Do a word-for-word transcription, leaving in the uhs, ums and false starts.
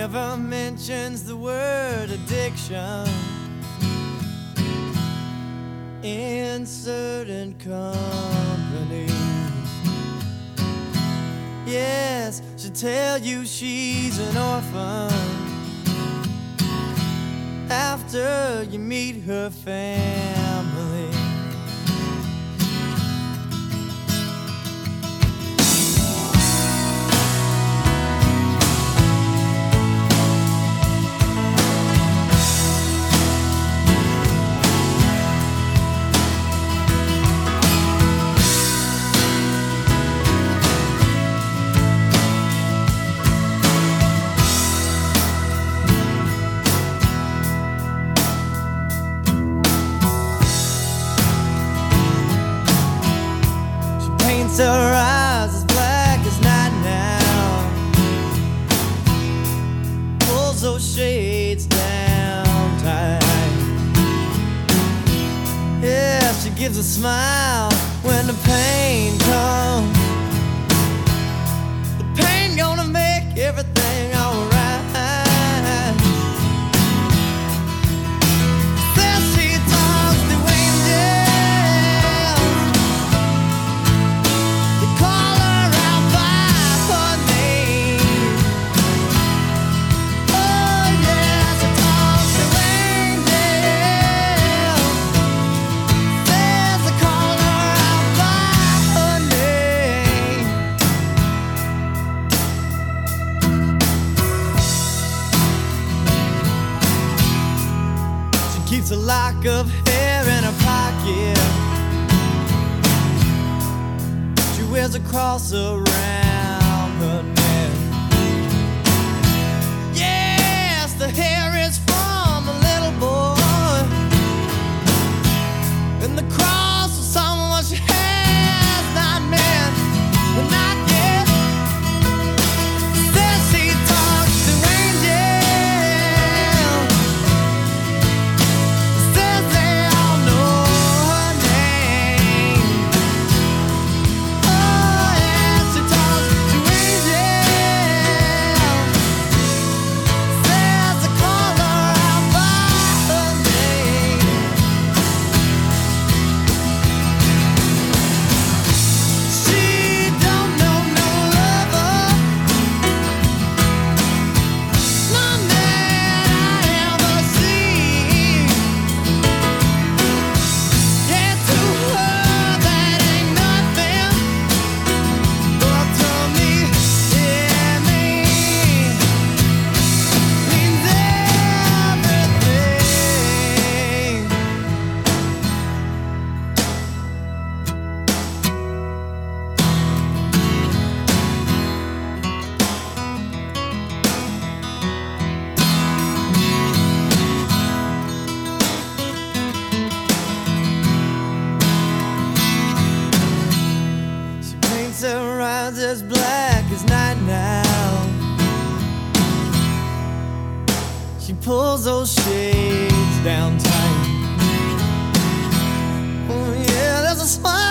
never mentions the word addiction in certain company. Yes, she'll tell you she's an orphan after you meet her family. Her eyes as black as night now, pulls those shades down tight. Yeah, she gives a smile when the pain comes. The pain gonna make everything alright. Keeps a lock of hair in her pocket. She wears a cross around her neck. Yes, the hair is from a little boy, and the cross is someone she has not met, but not yet. Says she talks to angels. Her eyes as black as night now. She pulls those shades down tight. Oh yeah, there's a smile